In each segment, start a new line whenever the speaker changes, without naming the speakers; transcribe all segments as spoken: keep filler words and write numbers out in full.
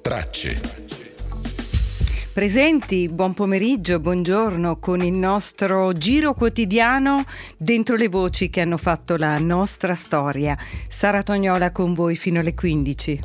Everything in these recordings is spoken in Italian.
Tracce.
Presenti, buon pomeriggio, buongiorno con il nostro giro quotidiano dentro le voci che hanno fatto la nostra storia. Sara Tognola con voi fino alle quindici.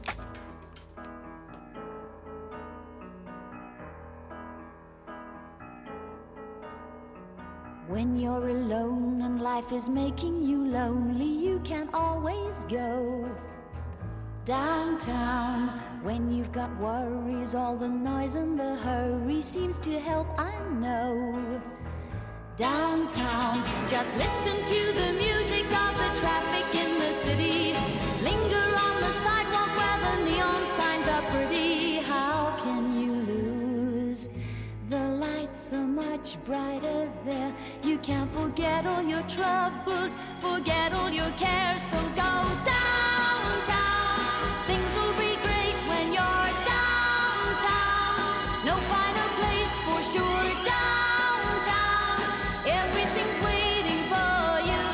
When you're alone and life is making you lonely, you can always go downtown. When you've got worries, all the noise and the hurry seems to help, I know. Downtown, just listen to the music of the traffic in the city. Linger on the sidewalk where the neon signs are pretty. How can you lose? The lights are much brighter there. You can't forget all your troubles, forget all your cares, so go downtown. Things will be great when you're downtown. No finer place for sure. Downtown, everything's waiting for you.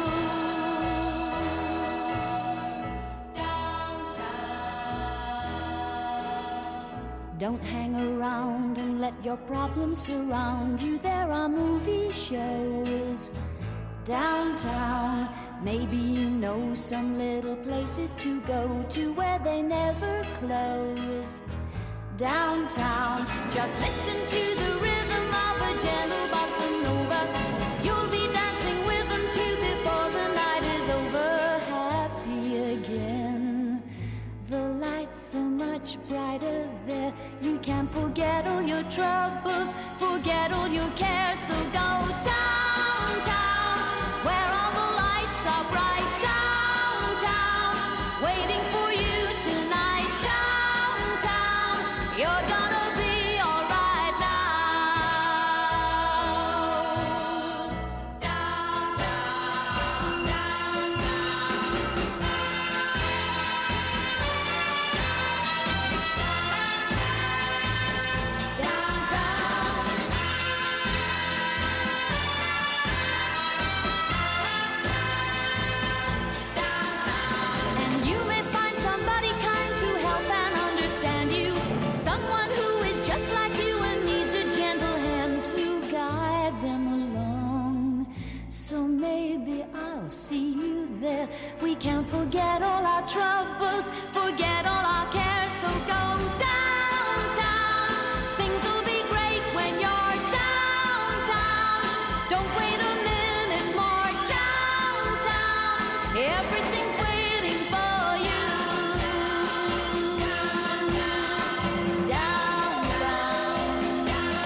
Downtown. Don't hang around and let your problems surround you. There are movie shows downtown. Maybe you know some little places to go to where they never close. Downtown, just listen to the rhythm of a gentle bossa nova. You'll be dancing with them too before the night is over. Happy again. The lights are much brighter there. You can forget all your troubles, forget all your cares, so go downtown, where all the lights are bright. Downtown, waiting for you tonight. Downtown, you're gonna be alright now. Downtown, see you there. We can't forget all our troubles, forget all our cares, so go downtown. Things will be great when you're downtown. Don't wait a minute more. Downtown, everything's waiting for you. Downtown,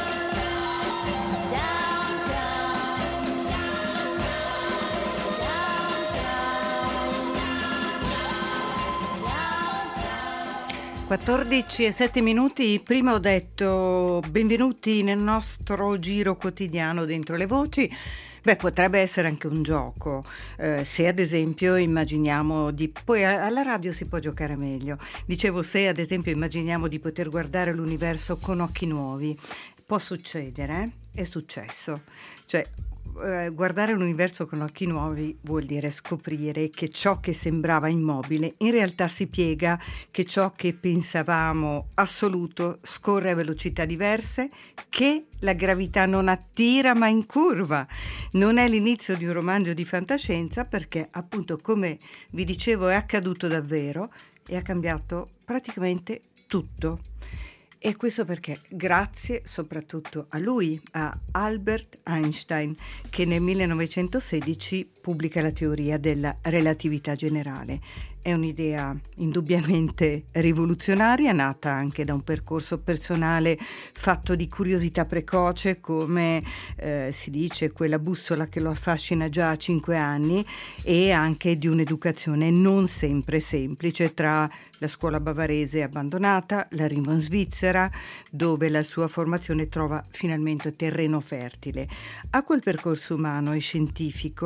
quattordici e sette minuti. Prima ho detto benvenuti nel nostro giro quotidiano dentro le voci. Beh, potrebbe essere anche un gioco, eh, se ad esempio immaginiamo di... Poi alla radio si può giocare meglio. Dicevo, se ad esempio immaginiamo di poter guardare l'universo con occhi nuovi. Può succedere, eh? È successo. Cioè, eh, guardare l'universo con occhi nuovi vuol dire scoprire che ciò che sembrava immobile in realtà si piega, che ciò che pensavamo assoluto scorre a velocità diverse, che la gravità non attira ma incurva. Non è l'inizio di un romanzo di fantascienza perché, appunto, come vi dicevo, è accaduto davvero e ha cambiato praticamente tutto. E questo perché grazie soprattutto a lui, a Albert Einstein, che nel millenovecentosedici pubblica la teoria della relatività generale. È un'idea indubbiamente rivoluzionaria, nata anche da un percorso personale fatto di curiosità precoce, come eh, si dice, quella bussola che lo affascina già a cinque anni, e anche di un'educazione non sempre semplice, tra la scuola bavarese abbandonata, l'arrivo in Svizzera, dove la sua formazione trova finalmente terreno fertile. A quel percorso umano e scientifico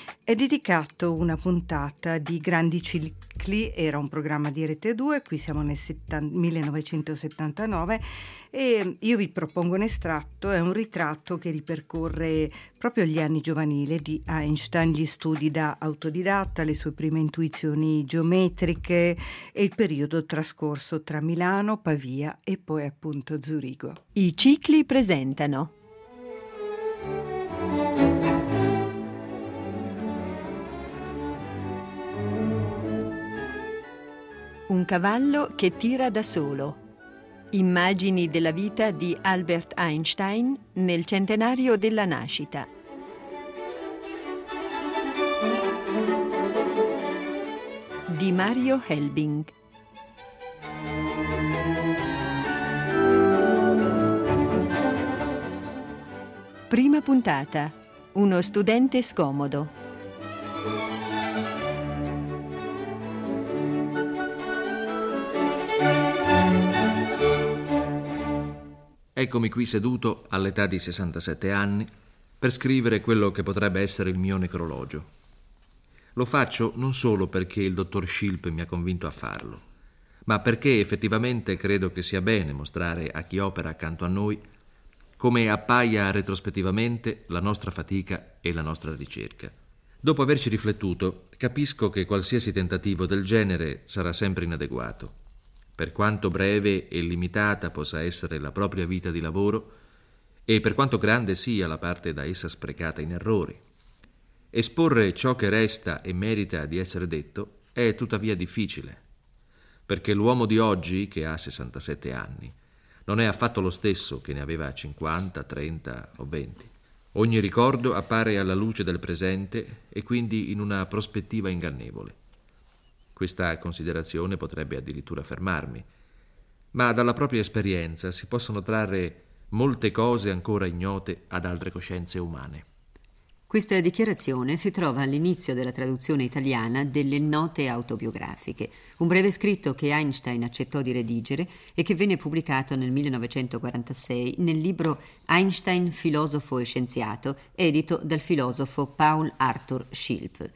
è dedicato una puntata di Grandi Cicli, era un programma di Rete due, qui siamo nel millenovecentosettantanove e io vi propongo un estratto, è un ritratto che ripercorre proprio gli anni giovanili di Einstein, gli studi da autodidatta, le sue prime intuizioni geometriche e il periodo trascorso tra Milano, Pavia e poi appunto Zurigo.
I cicli presentano Un cavallo che tira da solo. Immagini della vita di Albert Einstein nel centenario della nascita. Di Mario Helbing. Prima puntata. Uno studente scomodo.
Eccomi qui seduto all'età di sessantasette anni per scrivere quello che potrebbe essere il mio necrologio. Lo faccio non solo perché il dottor Schilp mi ha convinto a farlo, ma perché effettivamente credo che sia bene mostrare a chi opera accanto a noi come appaia retrospettivamente la nostra fatica e la nostra ricerca. Dopo averci riflettuto, capisco che qualsiasi tentativo del genere sarà sempre inadeguato. Per quanto breve e limitata possa essere la propria vita di lavoro e per quanto grande sia la parte da essa sprecata in errori. Esporre ciò che resta e merita di essere detto è tuttavia difficile, perché l'uomo di oggi, che ha sessantasette anni, non è affatto lo stesso che ne aveva cinquanta, trenta o venti. Ogni ricordo appare alla luce del presente e quindi in una prospettiva ingannevole. Questa considerazione potrebbe addirittura fermarmi, ma dalla propria esperienza si possono trarre molte cose ancora ignote ad altre coscienze umane.
Questa dichiarazione si trova all'inizio della traduzione italiana delle Note autobiografiche, un breve scritto che Einstein accettò di redigere e che venne pubblicato nel millenovecentoquarantasei nel libro Einstein, filosofo e scienziato, edito dal filosofo Paul Arthur Schilp.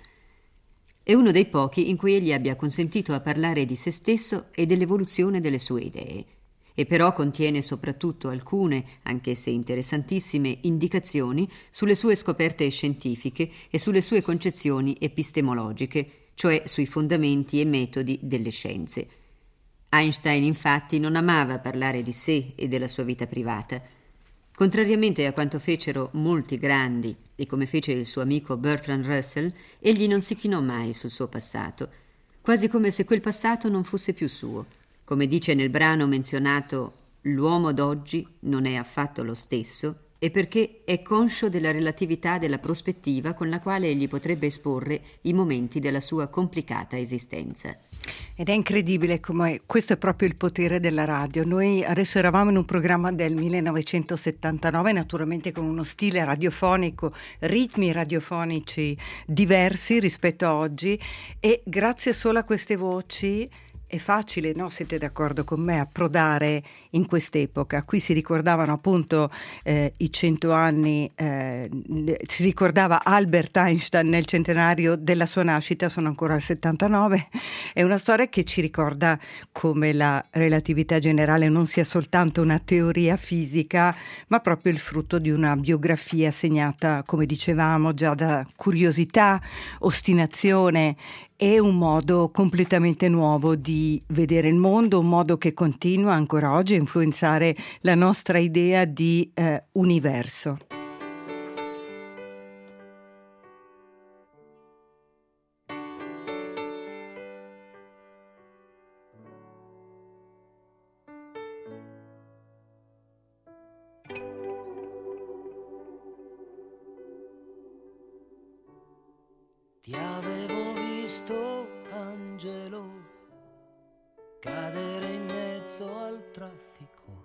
È uno dei pochi in cui egli abbia consentito a parlare di se stesso e dell'evoluzione delle sue idee, e però contiene soprattutto alcune, anche se interessantissime, indicazioni sulle sue scoperte scientifiche e sulle sue concezioni epistemologiche, cioè sui fondamenti e metodi delle scienze. Einstein, infatti, non amava parlare di sé e della sua vita privata. Contrariamente a quanto fecero molti grandi, e come fece il suo amico Bertrand Russell, egli non si chinò mai sul suo passato, quasi come se quel passato non fosse più suo. Come dice nel brano menzionato, l'uomo d'oggi non è affatto lo stesso, e perché è conscio della relatività della prospettiva con la quale egli potrebbe esporre i momenti della sua complicata esistenza.
Ed è incredibile come questo è proprio il potere della radio. Noi adesso eravamo in un programma del millenovecentosettantanove, naturalmente con uno stile radiofonico, ritmi radiofonici diversi rispetto a oggi, e grazie solo a queste voci è facile, no? Siete d'accordo con me, approdare in quest'epoca. Qui si ricordavano appunto eh, i cento anni, eh, si ricordava Albert Einstein nel centenario della sua nascita, sono ancora al settantanove. È una storia che ci ricorda come la relatività generale non sia soltanto una teoria fisica, ma proprio il frutto di una biografia segnata, come dicevamo, già da curiosità, ostinazione e un modo completamente nuovo di vedere il mondo, un modo che continua ancora oggi a influenzare la nostra idea di eh, universo.
Ti avevo visto, angelo, cadere in mezzo al traffico,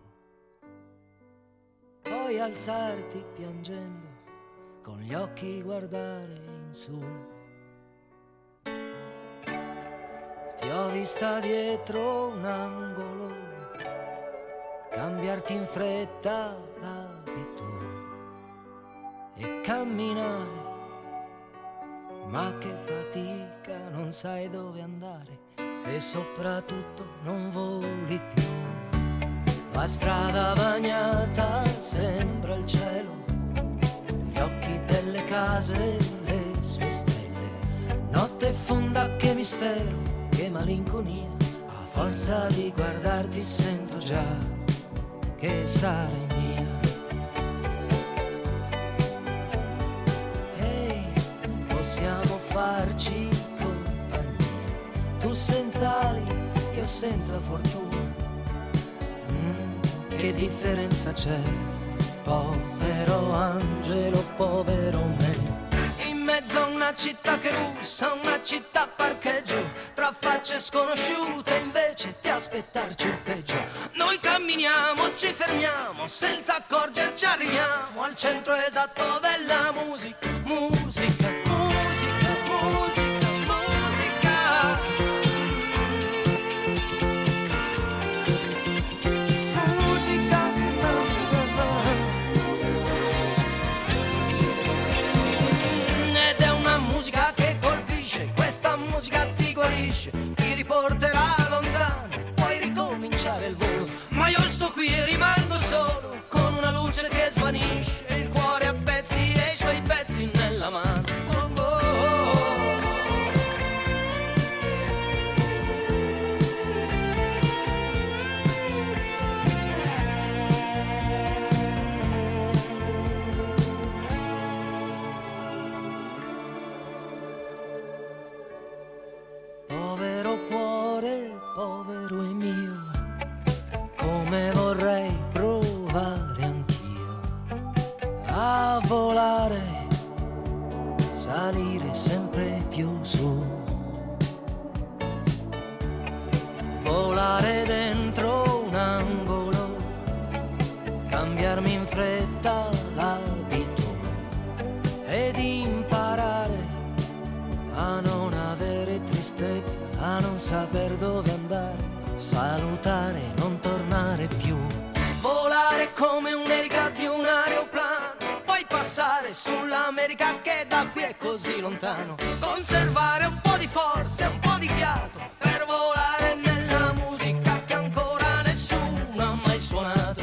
poi alzarti piangendo, con gli occhi guardare in su. Ti ho vista dietro un angolo, cambiarti in fretta l'abito e camminare ma che fatica, non sai dove andare e soprattutto non voli più. La strada bagnata sembra il cielo, gli occhi delle case, le sue stelle. Notte fonda, che mistero, che malinconia, a forza di guardarti sento già che sarai mia. Ehi, possiamo farci compagnia, tu senza ali, io senza fortuna. Mm, che differenza c'è, povero angelo, povero me. In mezzo a una città che russa, una città parcheggio, tra facce sconosciute, invece di aspettarci il peggio. Noi camminiamo, ci fermiamo, senza accorgerci arriviamo al centro esatto della musica, musica, musica, musica, musica. Musica. Ed è una musica che colpisce, questa musica ti guarisce, ti riporterà lontano, puoi ricominciare il volo. Ma io sto qui e rimango solo, con una luce che svanisce, il cuore a pezzi e i suoi pezzi nella mano. Oh, oh, povero cuore, povero e mio, come vorrei provare anch'io a volare, salire sempre più su, volare dentro un angolo, cambiarmi in fretta l'abito ed imparare a non avere tristezza, a non saper dove andare, salutare, non tornare più, volare come un'erica di un aeroplano, poi passare sull'America che da qui è così lontano, conservare un po' di forza e un po' di fiato per volare nella musica che ancora nessuno ha mai suonato.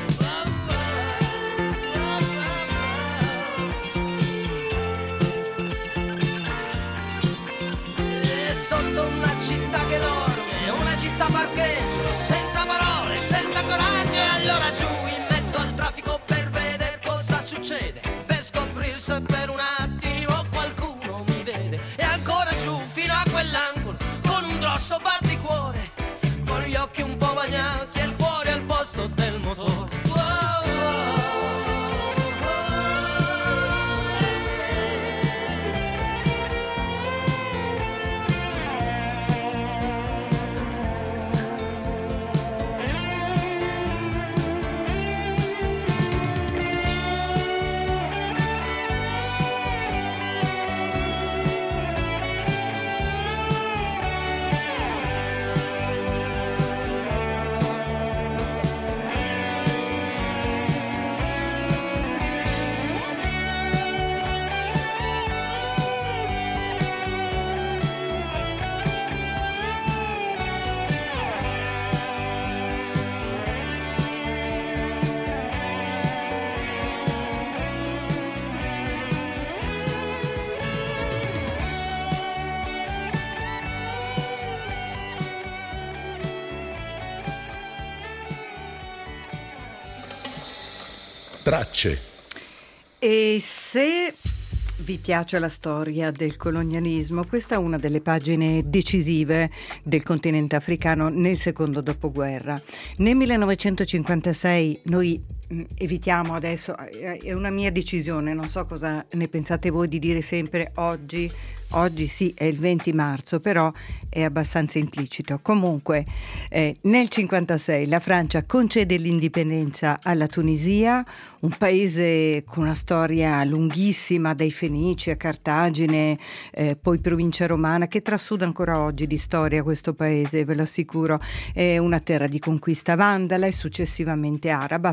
E sotto una città che dorme, una città parcheggio, senza parole, senza coraggio, e allora giù in mezzo al traffico per vedere cosa succede, per scoprire se per un attimo qualcuno mi vede, e ancora giù fino a quell'angolo con un grosso batticuore, con gli occhi un po' bagnati e il cuore al posto del motore.
Tracce.
E se vi piace la storia del colonialismo, questa è una delle pagine decisive del continente africano nel secondo dopoguerra. Nel millenovecentocinquantasei noi evitiamo adesso, è una mia decisione, non so cosa ne pensate voi di dire sempre oggi, oggi sì è il venti marzo, però è abbastanza implicito. Comunque eh, nel cinquantasei la Francia concede l'indipendenza alla Tunisia, un paese con una storia lunghissima dai Fenici a Cartagine, eh, poi provincia romana, che trasuda ancora oggi di storia questo paese, ve lo assicuro. È una terra di conquista vandala e successivamente araba, ha passato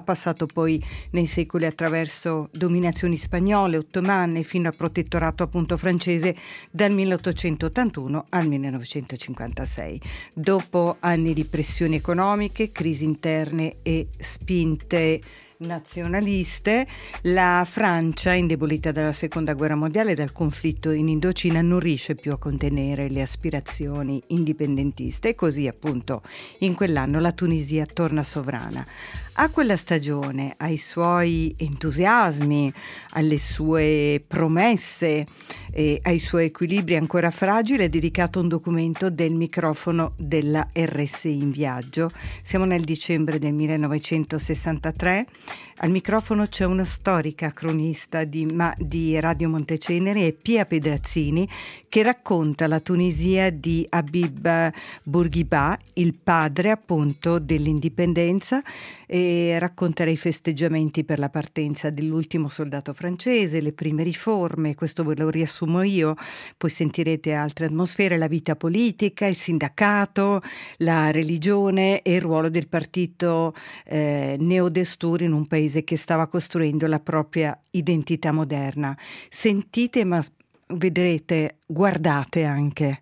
poi nei secoli attraverso dominazioni spagnole, ottomane, fino al protettorato appunto francese dal milleottocentottantuno al millenovecentocinquantasei. Dopo anni di pressioni economiche, crisi interne e spinte nazionaliste, la Francia, indebolita dalla seconda guerra mondiale e dal conflitto in Indocina, non riesce più a contenere le aspirazioni indipendentiste e così appunto in quell'anno la Tunisia torna sovrana. A quella stagione, ai suoi entusiasmi, alle sue promesse e ai suoi equilibri ancora fragili è dedicato un documento del microfono della R S I in viaggio. Siamo nel dicembre del millenovecentosessantatré. Al microfono c'è una storica cronista di, ma, di Radio Monteceneri, e Pia Pedrazzini, che racconta la Tunisia di Habib Bourguiba, il padre appunto dell'indipendenza, e racconterà i festeggiamenti per la partenza dell'ultimo soldato francese, le prime riforme, questo ve lo riassumo io, poi sentirete altre atmosfere, la vita politica, il sindacato, la religione e il ruolo del partito eh, neodestur in un paese che stava costruendo la propria identità moderna. Sentite, ma vedrete, guardate anche.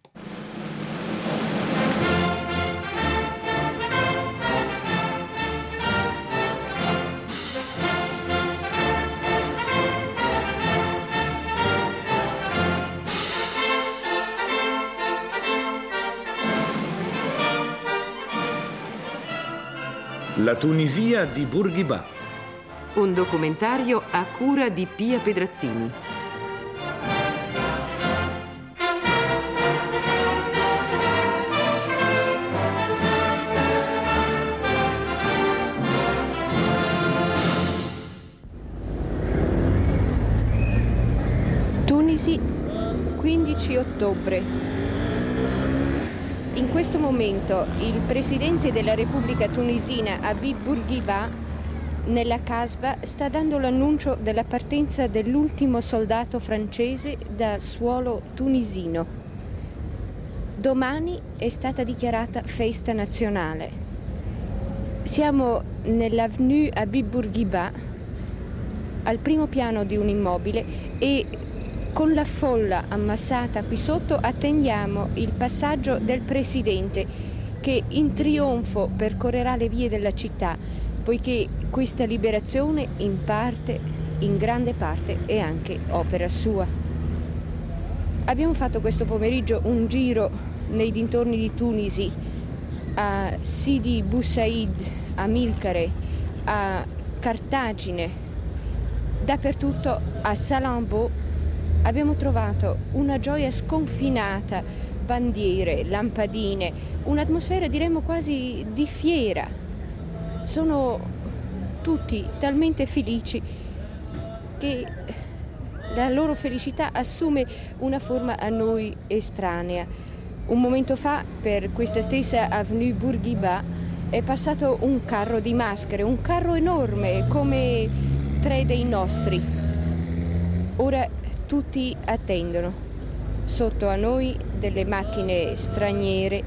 La Tunisia di Bourguiba.
Un documentario a cura di Pia Pedrazzini.
Tunisi, quindici ottobre. In questo momento il presidente della Repubblica Tunisina, Habib Bourguiba, nella Casbah sta dando l'annuncio della partenza dell'ultimo soldato francese da suolo tunisino. Domani è stata dichiarata festa nazionale. Siamo nell'avenue Habib Bourguiba, al primo piano di un immobile, e con la folla ammassata qui sotto attendiamo il passaggio del presidente, che in trionfo percorrerà le vie della città, poiché questa liberazione in parte, in grande parte, è anche opera sua. Abbiamo fatto questo pomeriggio un giro nei dintorni di Tunisi, a Sidi Bou Said, a Milcare, a Cartagine, dappertutto, a Salammbô. Abbiamo trovato una gioia sconfinata, bandiere, lampadine, un'atmosfera diremmo quasi di fiera. Sono tutti talmente felici che la loro felicità assume una forma a noi estranea. Un momento fa, per questa stessa avenue Bourguiba, è passato un carro di maschere, un carro enorme come tre dei nostri. Ora tutti attendono. Sotto a noi delle macchine straniere,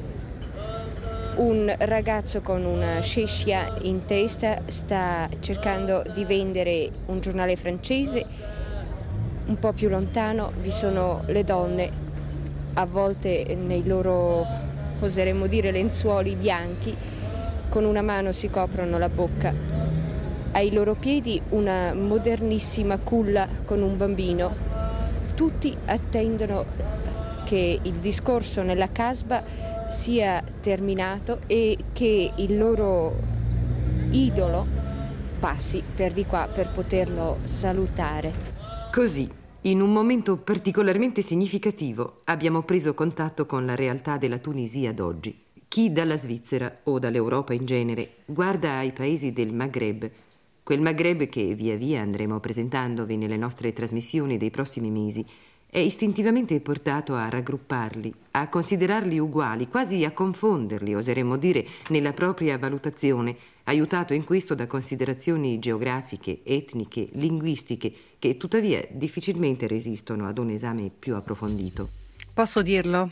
un ragazzo con una sciescia in testa sta cercando di vendere un giornale francese. Un po' più lontano vi sono le donne, avvolte nei loro, oseremmo dire, lenzuoli bianchi, con una mano si coprono la bocca. Ai loro piedi una modernissima culla con un bambino. Tutti attendono che il discorso nella Casbah sia terminato e che il loro idolo passi per di qua per poterlo salutare.
Così, in un momento particolarmente significativo, abbiamo preso contatto con la realtà della Tunisia d'oggi. Chi dalla Svizzera o dall'Europa in genere guarda ai paesi del Maghreb, quel Maghreb che via via andremo presentandovi nelle nostre trasmissioni dei prossimi mesi, è istintivamente portato a raggrupparli, a considerarli uguali, quasi a confonderli, oseremmo dire, nella propria valutazione, aiutato in questo da considerazioni geografiche, etniche, linguistiche, che tuttavia difficilmente resistono ad un esame più approfondito.
Posso dirlo?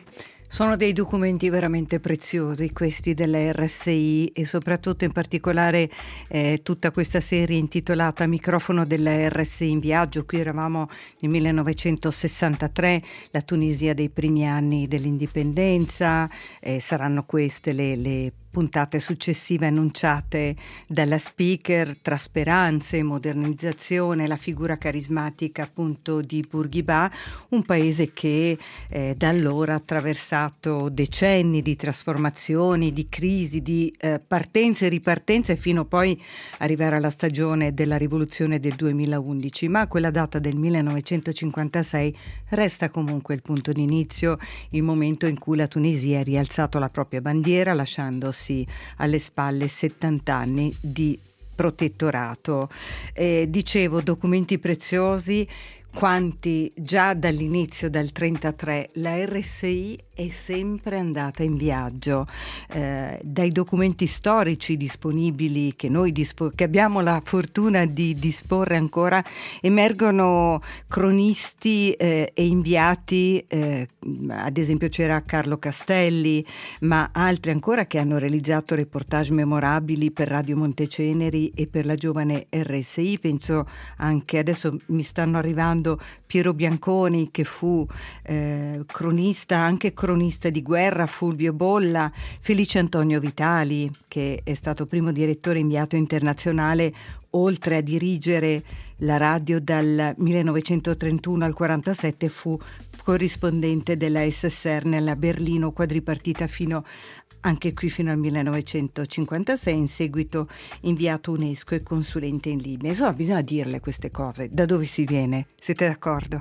Sono dei documenti veramente preziosi questi della R S I e soprattutto in particolare eh, tutta questa serie intitolata Microfono della R S I in viaggio. Qui eravamo nel millenovecentosessantatré, la Tunisia dei primi anni dell'indipendenza, eh, saranno queste le, le puntate successive annunciate dalla speaker tra speranze, modernizzazione, la figura carismatica appunto di Bourguiba, un paese che eh, da allora ha attraversato decenni di trasformazioni, di crisi, di eh, partenze e ripartenze fino poi arrivare alla stagione della rivoluzione del duemilaundici, ma quella data del millenovecentocinquantasei resta comunque il punto di inizio, il momento in cui la Tunisia ha rialzato la propria bandiera lasciandosi alle spalle settanta anni di protettorato. Eh, dicevo, documenti preziosi, quanti già dall'inizio, dal trentatré, la R S I è sempre andata in viaggio. Eh, dai documenti storici disponibili che noi dispo- che abbiamo la fortuna di disporre ancora, emergono cronisti eh, e inviati, eh, ad esempio c'era Carlo Castelli, ma altri ancora che hanno realizzato reportage memorabili per Radio Monteceneri e per la giovane R S I. Penso anche, adesso mi stanno arrivando, Piero Bianconi, che fu eh, cronista, anche cronista di guerra, Fulvio Bolla, Felice Antonio Vitali, che è stato primo direttore inviato internazionale, oltre a dirigere la radio dal millenovecentotrentuno al quarantasette, fu corrispondente della S S R nella Berlino quadripartita fino anche qui fino al millenovecentocinquantasei, in seguito inviato UNESCO e consulente in Libia. Insomma, bisogna dirle queste cose, da dove si viene, siete d'accordo?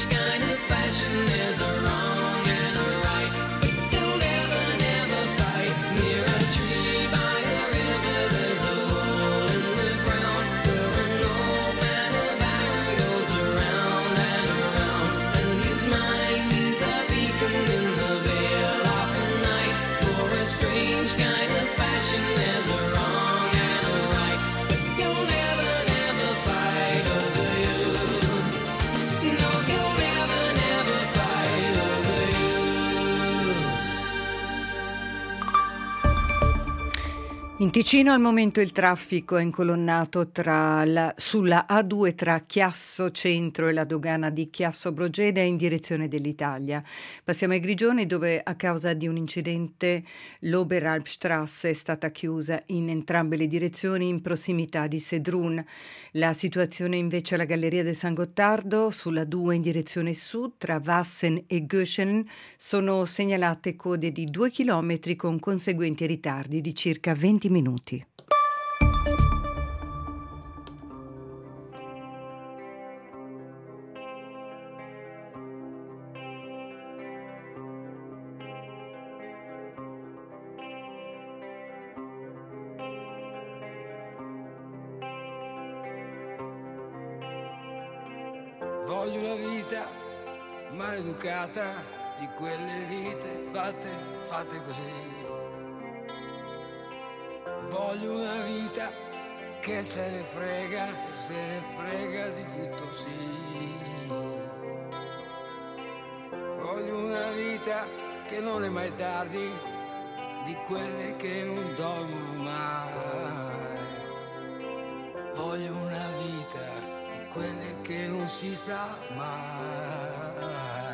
strange kind of fashion. There's a wrong and a right, but you'll never, never fight. Near a tree by a river, there's a hole in the ground where an old man of iron goes around and around. And his mind is a beacon in the veil of the night. For a strange kind of fashion, there's a wrong and a right, but you'll never, never fight over you. No, you'll never, never fight over you.
In Ticino al momento il traffico è incolonnato tra la, sulla A due tra Chiasso Centro e la dogana di Chiasso Brogeda in direzione dell'Italia. Passiamo ai Grigioni, dove a causa di un incidente l'Oberalpstrasse è stata chiusa in entrambe le direzioni in prossimità di Sedrun. La situazione invece alla Galleria del San Gottardo sulla due in direzione sud tra Wassen e Göschen sono segnalate code di due chilometri con conseguenti ritardi di circa venti minuti.
Voglio una vita maleducata, di quelle vite fatte, fatte così. Voglio una vita che se ne frega, che se ne frega di tutto, sì. Voglio una vita che non è mai tardi, di quelle che non dormono mai. Voglio una vita di quelle che non si sa mai.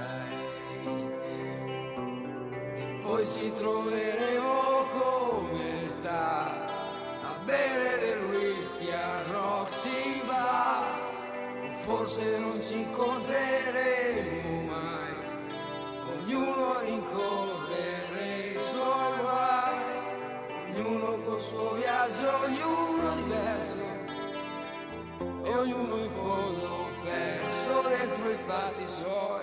E poi ci troveremo come sta a bere del whisky a Roxy Bar. Forse non ci incontreremo mai, ognuno rincorrere i suoi guai, ognuno col suo viaggio, ognuno diverso, e ognuno in fondo perso dentro i fatti suoi.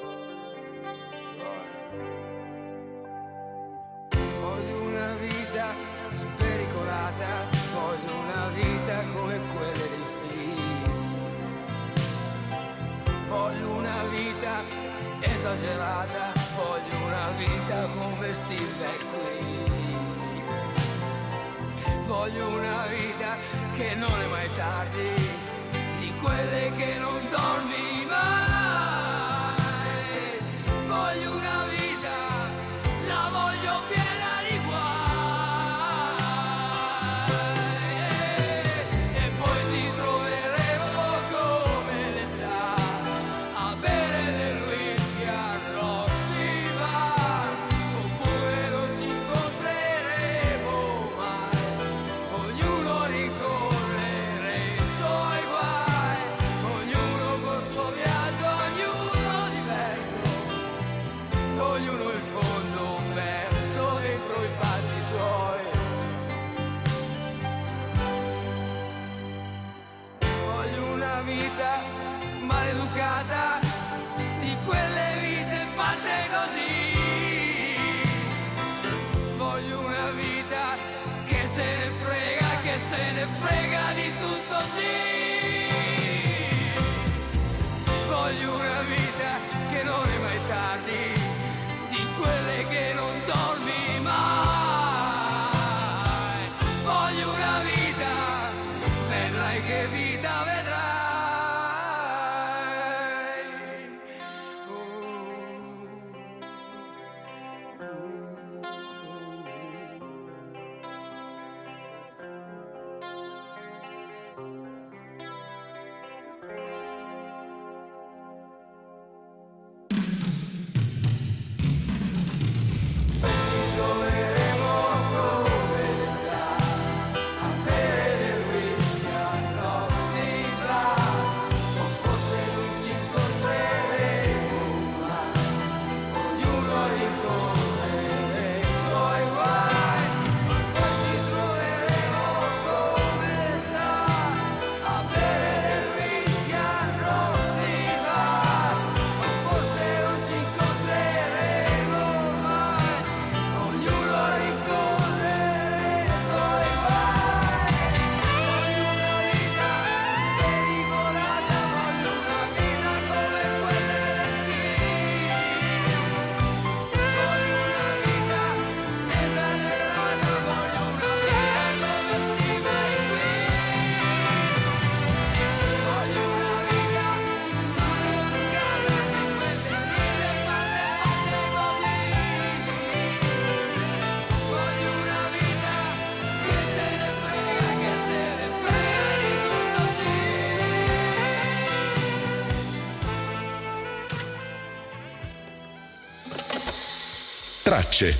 Voglio una vita spericolata, voglio una vita come quelle dei film. Voglio una vita esagerata, voglio una vita come Steve qui. Voglio una vita che non è mai tardi, di quelle che non dormi mai. Voglio una vita, la voglio piena di guai. E poi ci troveremo come l'estate a bere del whisky a Roxy Bar. Oppure non ci incontreremo mai, ognuno rincorrere i suoi guai, ognuno col suo viaggio, ognuno diverso, ognuno in fondo perso dentro i fatti suoi. Voglio una vita maleducata, di quelle vite fatte così. Voglio una vita che se ne frega, che se ne frega di tutto, sì. Voglio una vita che non è mai tardi, di quelle che non dormi mai. Voglio una vita, vedrai che vita vedrai.
Tracce.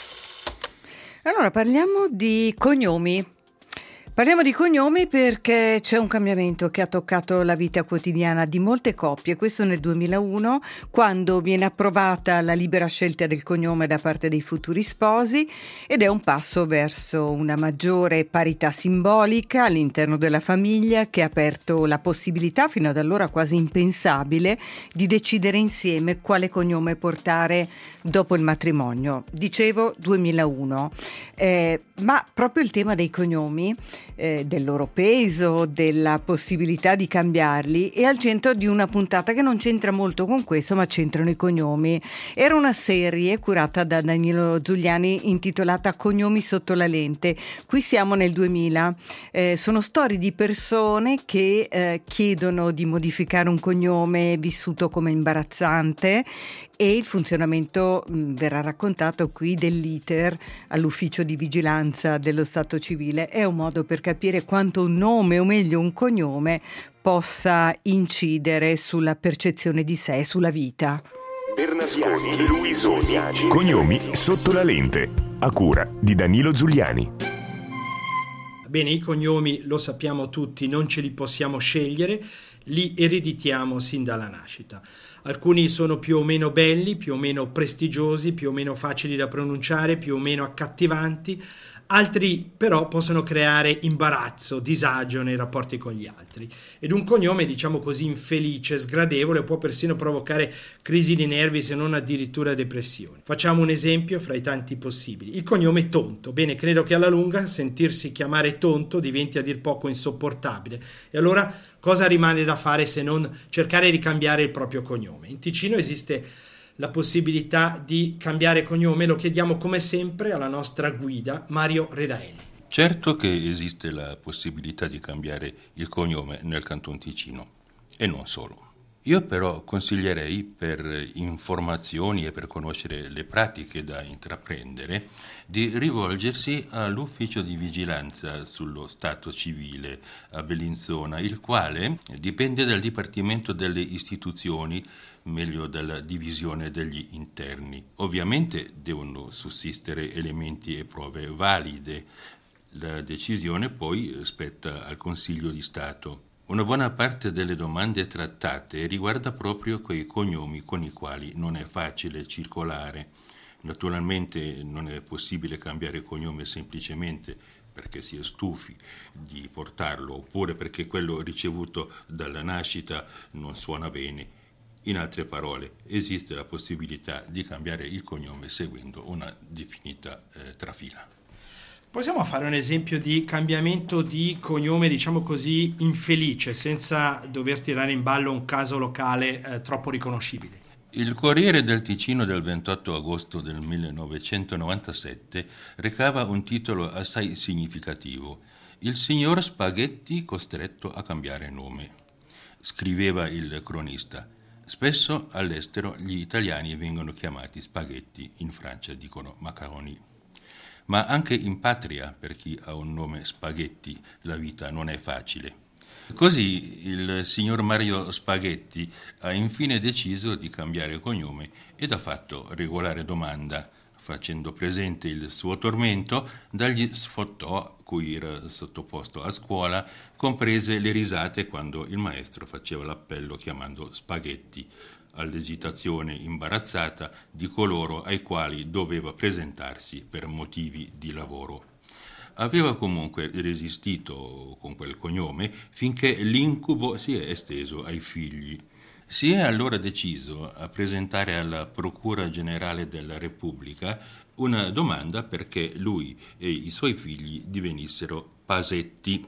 Allora parliamo di cognomi. Parliamo di cognomi perché c'è un cambiamento che ha toccato la vita quotidiana di molte coppie, questo nel duemilauno, quando viene approvata la libera scelta del cognome da parte dei futuri sposi, ed è un passo verso una maggiore parità simbolica all'interno della famiglia, che ha aperto la possibilità, fino ad allora quasi impensabile, di decidere insieme quale cognome portare dopo il matrimonio. Dicevo duemilauno, eh, ma proprio il tema dei cognomi, Eh, del loro peso, della possibilità di cambiarli, è al centro di una puntata che non c'entra molto con questo, ma c'entrano i cognomi. Era una serie curata da Danilo Zuliani intitolata Cognomi sotto la lente. Qui siamo nel duemila. Eh, sono storie di persone che eh, chiedono di modificare un cognome vissuto come imbarazzante, e il funzionamento mh, verrà raccontato qui dell'iter all'ufficio di vigilanza dello Stato civile. È un modo per capire quanto un nome, o meglio un cognome, possa incidere sulla percezione di sé e sulla vita.
Bernasconi, Luisoni, Cognomi sotto la lente, a cura di Danilo Zuliani.
Bene, i cognomi, lo sappiamo tutti, non ce li possiamo scegliere, li ereditiamo sin dalla nascita. Alcuni sono più o meno belli, più o meno prestigiosi, più o meno facili da pronunciare, più o meno accattivanti. Altri però possono creare imbarazzo, disagio nei rapporti con gli altri. Ed un cognome, diciamo così, infelice, sgradevole, può persino provocare crisi di nervi, se non addirittura depressioni. Facciamo un esempio fra i tanti possibili. Il cognome Tonto. Bene, credo che alla lunga sentirsi chiamare Tonto diventi a dir poco insopportabile. E allora cosa rimane da fare se non cercare di cambiare il proprio cognome? In Ticino esiste la possibilità di cambiare cognome. Lo chiediamo come sempre alla nostra guida Mario Redaelli.
Certo che esiste la possibilità di cambiare il cognome nel Canton Ticino, e non solo. Io però consiglierei, per informazioni e per conoscere le pratiche da intraprendere, di rivolgersi all'ufficio di vigilanza sullo Stato civile a Bellinzona, il quale dipende dal Dipartimento delle Istituzioni, meglio dalla divisione degli interni. Ovviamente devono sussistere elementi e prove valide. La decisione poi spetta al Consiglio di Stato. Una buona parte delle domande trattate riguarda proprio quei cognomi con i quali non è facile circolare. Naturalmente non è possibile cambiare cognome semplicemente perché si è stufi di portarlo, oppure perché quello ricevuto dalla nascita non suona bene. In altre parole, esiste la possibilità di cambiare il cognome seguendo una definita eh, trafila.
Possiamo fare un esempio di cambiamento di cognome, diciamo così, infelice, senza dover tirare in ballo un caso locale eh, troppo riconoscibile?
Il Corriere del Ticino del ventotto agosto del millenovecentonovantasette recava un titolo assai significativo: Il signor Spaghetti costretto a cambiare nome. Scriveva il cronista: spesso all'estero gli italiani vengono chiamati spaghetti, in Francia dicono macaroni. Ma anche in patria, per chi ha un nome Spaghetti, la vita non è facile. Così il signor Mario Spaghetti ha infine deciso di cambiare cognome ed ha fatto regolare domanda, facendo presente il suo tormento dagli sfottò cui era sottoposto a scuola, comprese le risate quando il maestro faceva l'appello chiamando Spaghetti, all'esitazione imbarazzata di coloro ai quali doveva presentarsi per motivi di lavoro. Aveva comunque resistito con quel cognome finché l'incubo si è esteso ai figli. Si è allora deciso a presentare alla Procura Generale della Repubblica una domanda perché lui e i suoi figli divenissero Pasetti.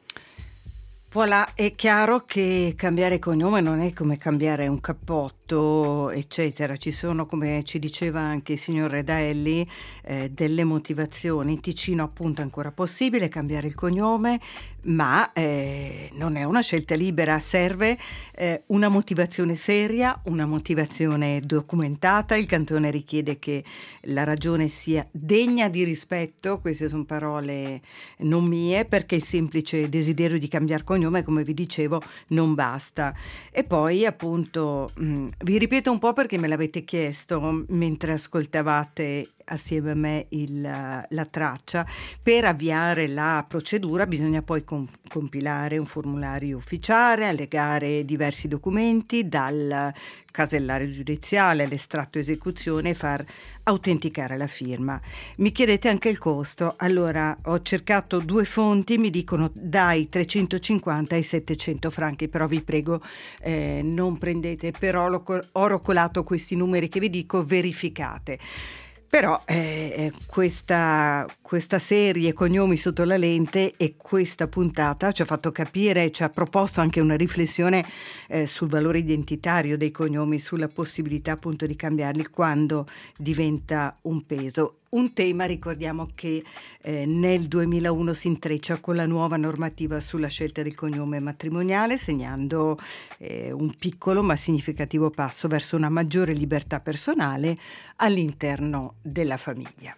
Voilà, è chiaro che cambiare cognome non è come cambiare un cappotto, eccetera. Ci sono, come ci diceva anche il signor Redaelli, eh, delle motivazioni. In Ticino appunto è ancora possibile cambiare il cognome, ma eh, non è una scelta libera, serve eh, una motivazione seria, una motivazione documentata. Il cantone richiede che la ragione sia degna di rispetto, queste sono parole non mie, perché il semplice desiderio di cambiare cognome, come vi dicevo, non basta. E poi appunto mh, vi ripeto un po' perché me l'avete chiesto mentre ascoltavate assieme a me il, la traccia. Per avviare la procedura bisogna poi com- compilare un formulario ufficiale, allegare diversi documenti dal casellario giudiziale all'estratto esecuzione e far autenticare la firma. Mi chiedete anche il costo. Allora, ho cercato due fonti, mi dicono dai trecentocinquanta ai settecento franchi, però vi prego eh, non prendete per oracolato questi numeri che vi dico, verificate. Però eh, questa, questa serie Cognomi sotto la lente e questa puntata ci ha fatto capire, ci ha proposto anche una riflessione eh, sul valore identitario dei cognomi, sulla possibilità appunto di cambiarli quando diventa un peso. Un tema, ricordiamo, che eh, nel duemilauno si intreccia con la nuova normativa sulla scelta del cognome matrimoniale, segnando eh, un piccolo ma significativo passo verso una maggiore libertà personale all'interno della famiglia.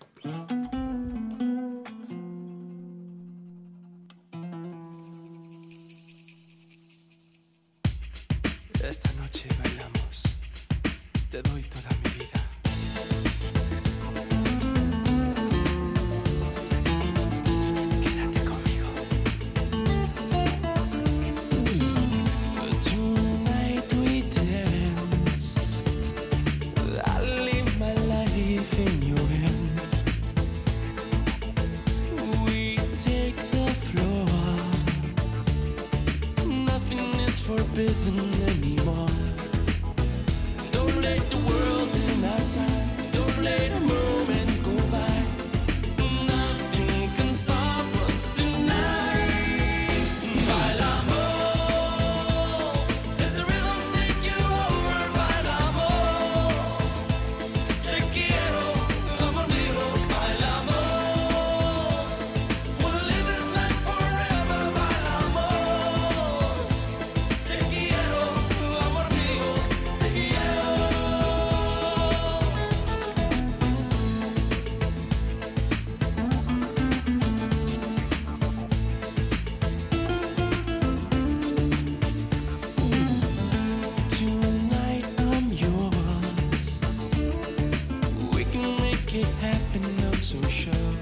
Esta noche bailamos, te doy toda mi vida. Forbidden anymore. Don't let the world in outside. Don't let a moment go by. Nothing can stop us tonight. Bailamos, let the rhythm take you over. Bailamos, te quiero, amor mío. Bailamos, wanna live this life forever. Bailamos. Te quiero, amor mío, te quiero. Tonight I'm yours. We can make it happen, I'm so sure.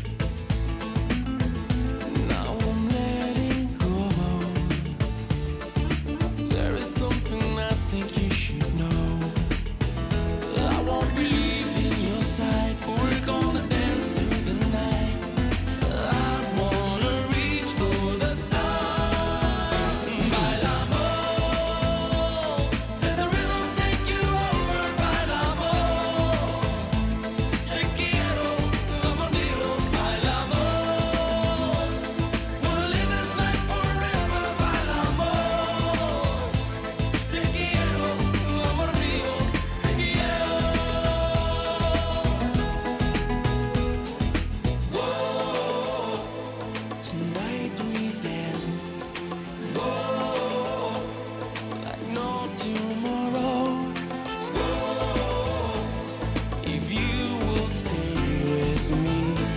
Now I'm letting go. There is something I think you should know. I won't believe in your side. We're gonna dance through the night. I wanna reach for the stars. Bailamos, let the rhythm take you over. Bailamos, te quiero, amor mío. Bailamos, wanna live this life forever. Bailamos, te quiero, amor mío, te quiero. Whoa, tonight we dance. Whoa, like no tomorrow. Whoa, if you will stay with me.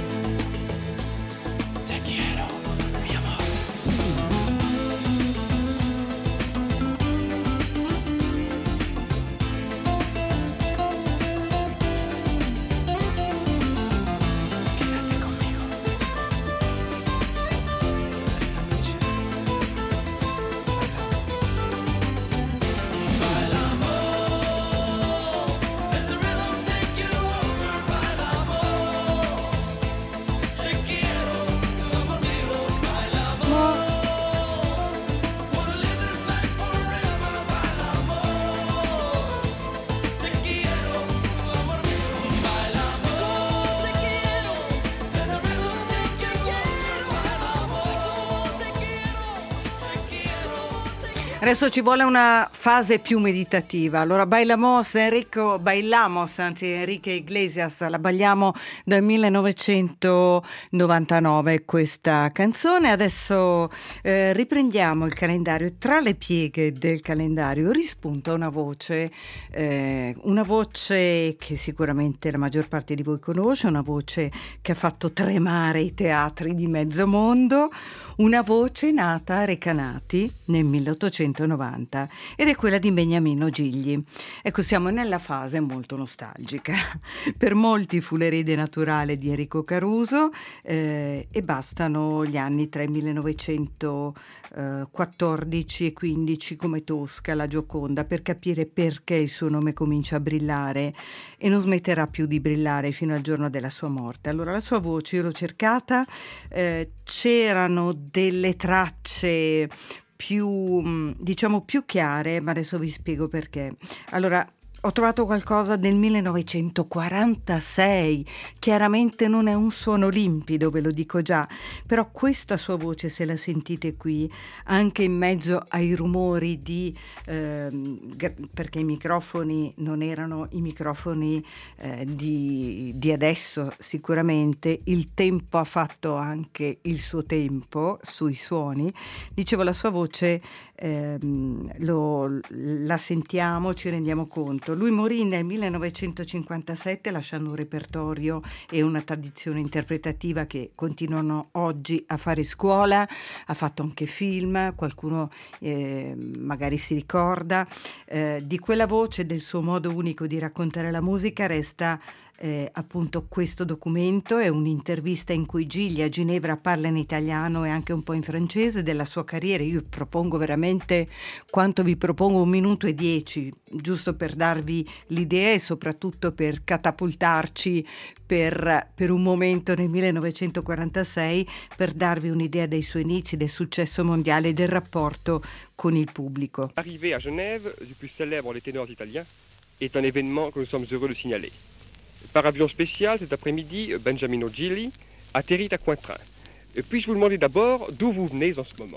Te quiero, mi amor. Quédate conmigo. Esta noche bailamos. Let the rhythm take you over. Bailamos. Te quiero, amor mío. Bailamos. Wanna live this life forever. Bailamos. Te quiero, amor mío. Bailamos. Te quiero. Let the rhythm take you over. Bailamos. Te quiero, te quiero, te quiero.
Adesso ci vuole una fase più meditativa. Allora, bailamos, Enrico, bailamos, anzi Enrique Iglesias, la balliamo dal millenovecentonovantanove questa canzone. Adesso eh, riprendiamo il calendario e tra le pieghe del calendario rispunta una voce, eh, una voce che sicuramente la maggior parte di voi conosce, una voce che ha fatto tremare i teatri di mezzo mondo, una voce nata a Recanati nel milleottocentosessanta. millenovecentonovanta ed è quella di Beniamino Gigli. Ecco, siamo nella fase molto nostalgica. Per molti fu l'erede naturale di Enrico Caruso eh, e bastano gli anni tra il millenovecentoquattordici e quindici come Tosca, la Gioconda, per capire perché il suo nome comincia a brillare e non smetterà più di brillare fino al giorno della sua morte. Allora, la sua voce, io l'ho cercata, eh, c'erano delle tracce più, diciamo, più chiare, ma adesso vi spiego perché. Allora, ho trovato qualcosa del millenovecentoquarantasei, chiaramente non è un suono limpido, ve lo dico già, però questa sua voce, se la sentite qui, anche in mezzo ai rumori di, eh, perché i microfoni non erano i microfoni eh, di, di adesso sicuramente, il tempo ha fatto anche il suo tempo sui suoni, dicevo la sua voce eh, lo, la sentiamo, ci rendiamo conto. Lui morì nel millenovecentocinquantasette lasciando un repertorio e una tradizione interpretativa che continuano oggi a fare scuola, ha fatto anche film, qualcuno eh, magari si ricorda. Eh, di quella voce, del suo modo unico di raccontare la musica, resta Eh, appunto questo documento. È un'intervista in cui Gigli a Ginevra parla in italiano e anche un po' in francese della sua carriera. Io propongo veramente quanto vi propongo, un minuto e dieci, giusto per darvi l'idea e soprattutto per catapultarci per, per un momento nel millenovecentoquarantasei, per darvi un'idea dei suoi inizi, del successo mondiale e del rapporto con il pubblico.
L'arrivée à Genève du plus célèbre des ténors italiens est un événement que nous sommes heureux de signaler. Par avion spécial, cet après-midi, Beniamino Gigli atterrit à Cointrin. Puis-je vous demander d'abord d'où vous venez en ce moment?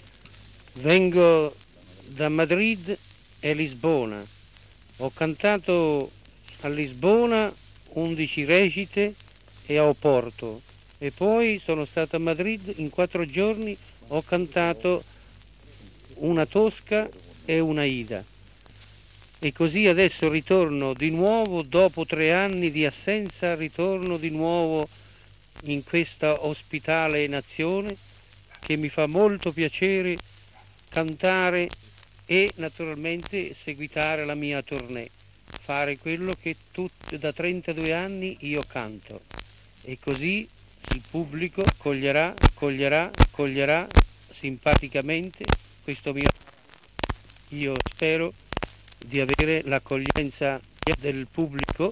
Vengo da Madrid e Lisbona. Ho cantato a Lisbona undici recite e a Oporto. E poi sono stato a Madrid in quattro giorni, ho cantato una Tosca e una Ida. E così adesso ritorno di nuovo, dopo tre anni di assenza, ritorno di nuovo in questa ospitale nazione che mi fa molto piacere cantare e naturalmente seguitare la mia tournée, fare quello che tut- da trentadue anni io canto. E così il pubblico coglierà, coglierà, coglierà simpaticamente questo mio. Io spero di avere l'accoglienza del pubblico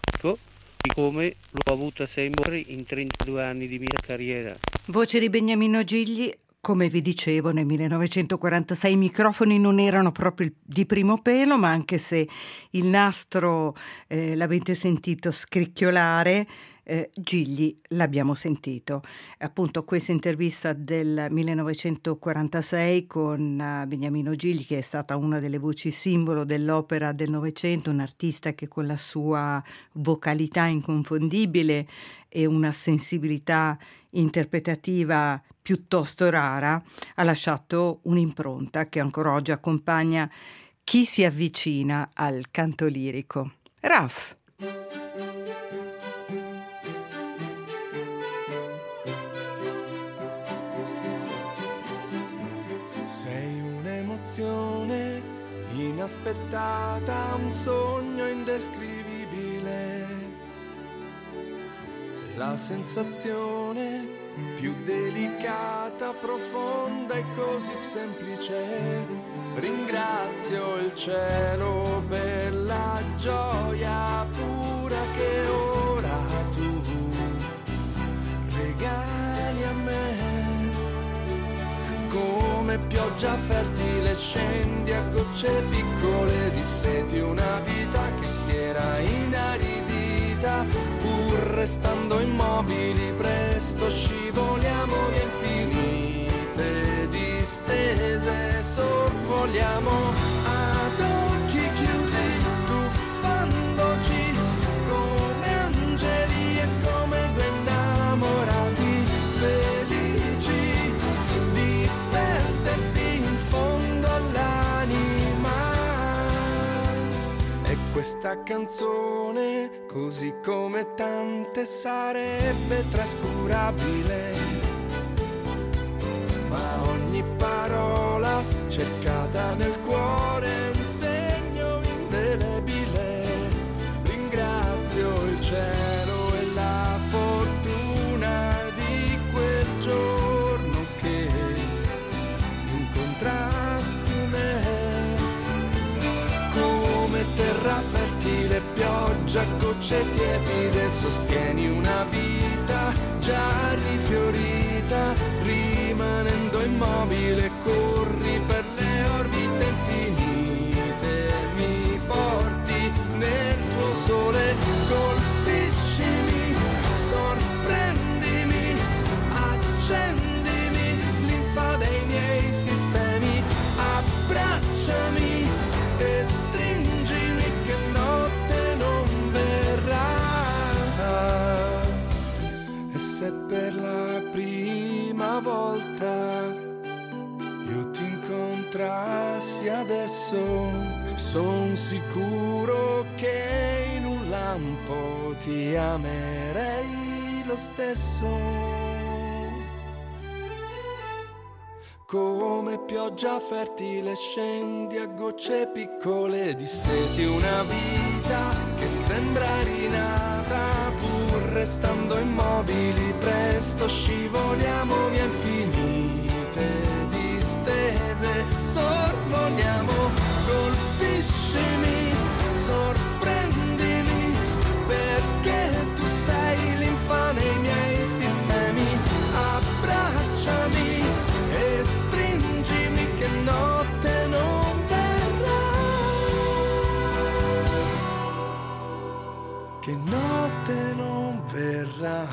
come l'ho avuta sempre in trentadue anni di mia carriera.
Voce di Beniamino Gigli. Come vi dicevo, nel millenovecentoquarantasei i microfoni non erano proprio di primo pelo, ma anche se il nastro eh, l'avete sentito scricchiolare, eh, Gigli l'abbiamo sentito. Appunto, questa intervista del millenovecentoquarantasei con uh, Beniamino Gigli, che è stata una delle voci simbolo dell'opera del Novecento, un artista che con la sua vocalità inconfondibile e una sensibilità interpretativa piuttosto rara ha lasciato un'impronta che ancora oggi accompagna chi si avvicina al canto lirico. Raf.
Sei un'emozione inaspettata, un sogno indescrivibile, la sensazione più delicata, profonda e così semplice. Ringrazio il cielo per la gioia pura che ora tu regali a me. Come pioggia fertile scendi a gocce piccole di seti, una vita che si era inaridita, pur restando immobili presto scivoliamo via infinite distese, sorvoliamo ad occhi chiusi, tuffandoci come angeli e come due innamorati felici di perdersi in fondo all'anima. E questa canzone, così come tante, sarebbe trascurabile, ma ogni parola cercata terra fertile, pioggia, gocce tiepide, sostieni una vita già rifiorita, rimanendo immobile, corri per le orbite infinite, mi porti nel tuo sole, colpiscimi, sorprendimi, accendimi, linfa dei miei sistemi, abbracciami e stringimi che notte non verrà. E se per la prima volta io ti incontrassi adesso, son sicuro che in un lampo ti amerei lo stesso. Come pioggia fertile scendi a gocce piccole, disseti una vita che sembra rinata, pur restando immobili presto scivoliamo via infinite distese, sorvoliamo, colpiscimi, sorprendimi, perché tu sei linfa nei miei sistemi, abbracciami e stringimi che notte non verrà, che notte non verrà.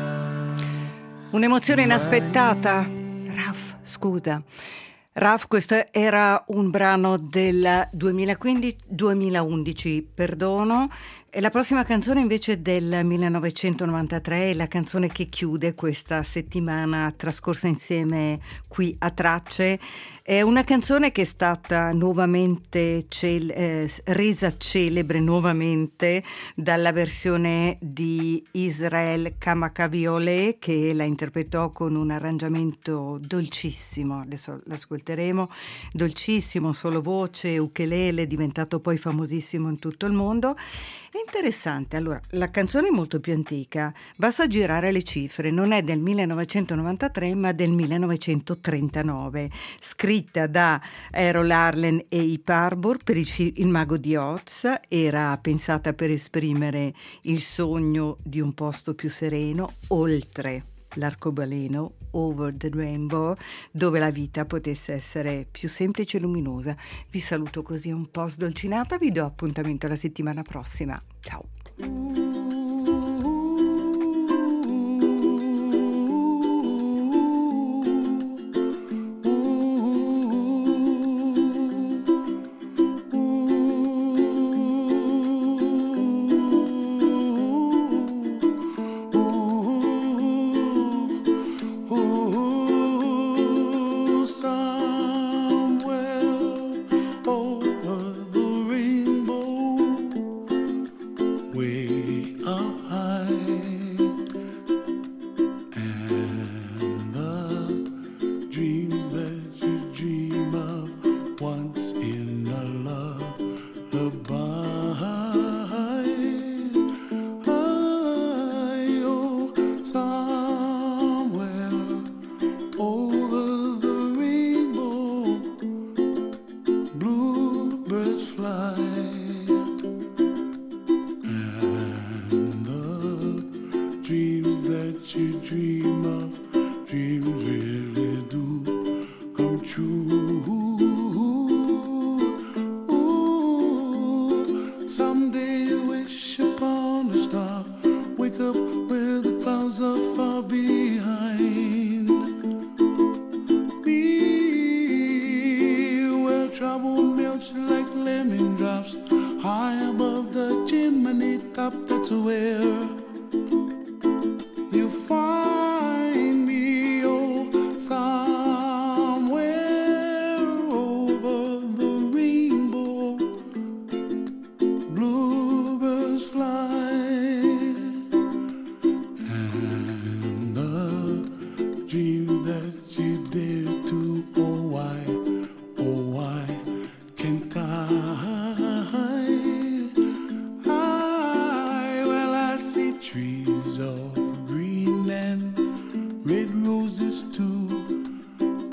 Un'emozione inaspettata. Raf, scusa. Raf, questo era un brano del duemilaquindici duemilaundici, perdono. E la prossima canzone invece del millenovecentonovantatré è la canzone che chiude questa settimana trascorsa insieme qui a Tracce. È una canzone che è stata nuovamente cel- eh, resa celebre nuovamente dalla versione di Israel Kamakawiole, che la interpretò con un arrangiamento dolcissimo, adesso l'ascolteremo, dolcissimo, solo voce, ukulele, diventato poi famosissimo in tutto il mondo. È interessante, allora, la canzone è molto più antica, basta girare le cifre, non è del millenovecentonovantatré ma del millenovecentotrentanove, scritta da Errol Arlen e Ip Harbour per il, film Il Mago di Oz, era pensata per esprimere il sogno di un posto più sereno, oltre l'arcobaleno, over the rainbow, dove la vita potesse essere più semplice e luminosa. Vi saluto così un po' sdolcinata, vi do appuntamento la settimana prossima. Ciao.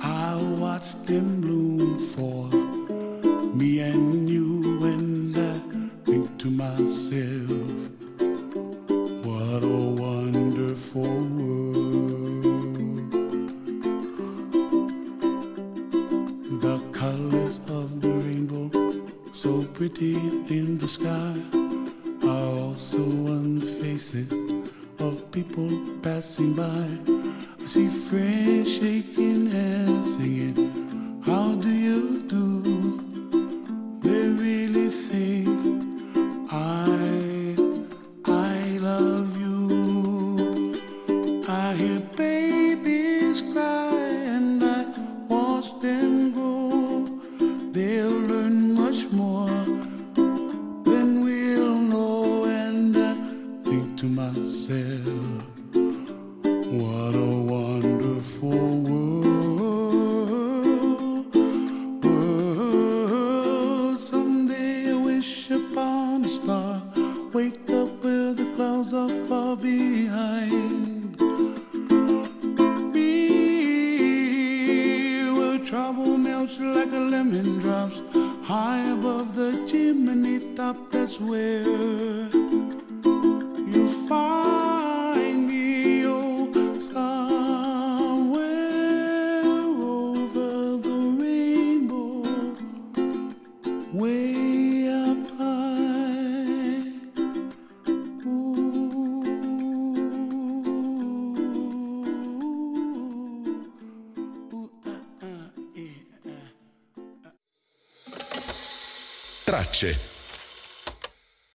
Them bloom for me and you, and that sky are also on the faces of people passing by. I see friends shaking hands, singing, how do you do? They really say, I, I love you. I hear babies cry and I watch them grow. They'll learn much more than we'll know. And I think to myself, what a wonderful world, world. Someday I wish upon a star, wake up where the clouds are far behind me, where trouble melts like a lemon drops high above the chimney top. That's where you find me, oh, somewhere over the rainbow, way up high.
Tracce,